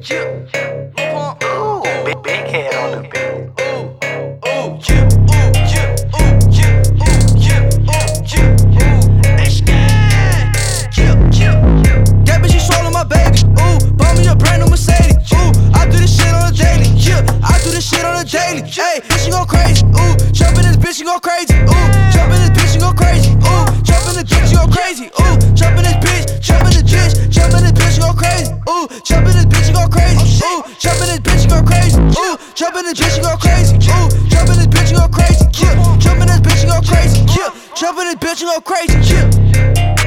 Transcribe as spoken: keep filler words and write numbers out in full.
Ooh, big, big head on the beat. That bitch, she swallow my baby. Ooh, bought me a brand new Mercedes. Ooh, I do this shit on a daily. Yeah, I do this shit on a daily. Hey, bitch, she go crazy. Ooh, jump in this bitch, she go crazy. Ooh, jump in this bitch, she go crazy. Ooh, jump in this bitch, she go crazy. Ooh, jump in this bitch, jump in this bitch, jump in this bitch, she go crazy. Ooh, jump in this bitch, she go crazy. Ooh, jump in this bitch, she go crazy. Ooh, jump in this bitch, she go crazy. Ooh, jump in this bitch, she go crazy. Yeah, jump in this bitch, she go crazy. Yeah, jump in this bitch, she go crazy. Yeah.